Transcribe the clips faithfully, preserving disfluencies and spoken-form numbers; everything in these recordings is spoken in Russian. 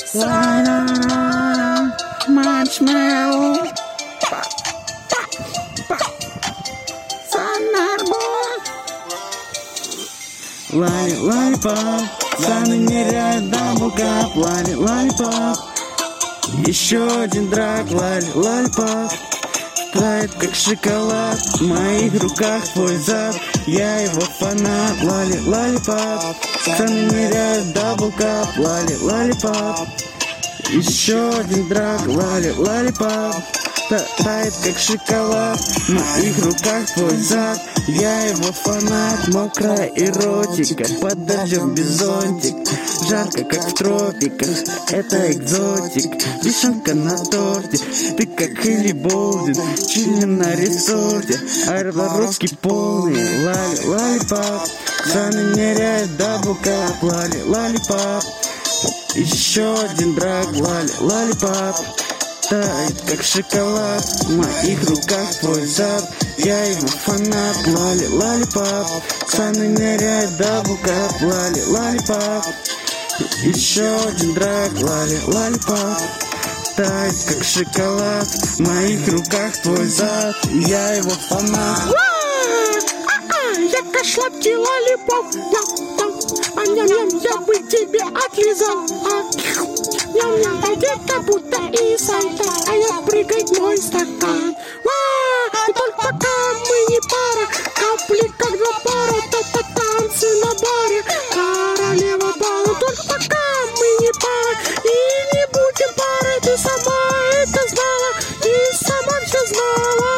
Маршмеллоу. Лали, лалипап, Саня ныряет, даблкап. Лали, лалипап, еще один драк. Лали, лалипап, тает как шоколад. В моих руках твой зад, я его фанат. Лали, лалипап, Саня ныряет, даблкап. Лали, лалипап, еще один драк. Лали, лалипап, тает как шоколад. В моих руках твой зад, я его фанат. Мокрая эротика, под дождем без зонтик. Жарко, как в тропиках, это экзотик. Вишенка на торте, ты как Хелли Болдин. Чилим на ресорте, аэропортский полный. Лали, лалипап, Саня ныряет, даблкап. Лали, лалипап, еще один драк. Лали, лалипап, тает как шоколад. В моих руках твой зад, я его фанат. Лали, лалипап, Саня ныряет, даблкап. Лали, лалипап, еще один драк. Лали, лалипап, тает как шоколад. В моих руках твой зад, я его фанат. Я как сладкий лалипоп, а ням-ням, я бы тебе отлизал. Ням-ням, а где-то будто и Санта, а я прыгать мой стакан. И только пока мы не пара, капли как два пара, та-та танцы на баре, королева бала. Только пока мы не пара и не будем парой, ты сама это знала и сама все знала.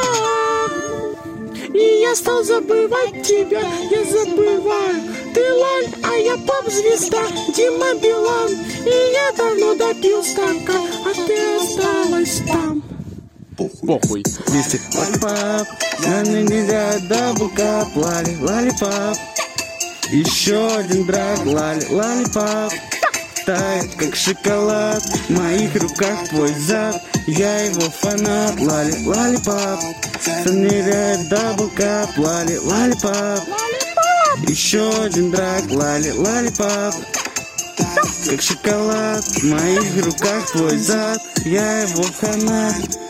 И я стал забывать тебя, я забываю. Ты лаль, а я поп-звезда, Дима Билан. И я давно допил стакан, а ты осталась там. Похуй, вместе. Лалипап, Саня ныряет, даблкап. Лали, лалипап, еще один драк. Лали, лалипап, тает как шоколад. В моих руках твой зад, я его фанат. Лали, лалипап, Саня ныряет, даблкап. Лали, лалипап, еще один драк. Лали, лалипап, как шоколад. В моих руках твой зад, я его фанат.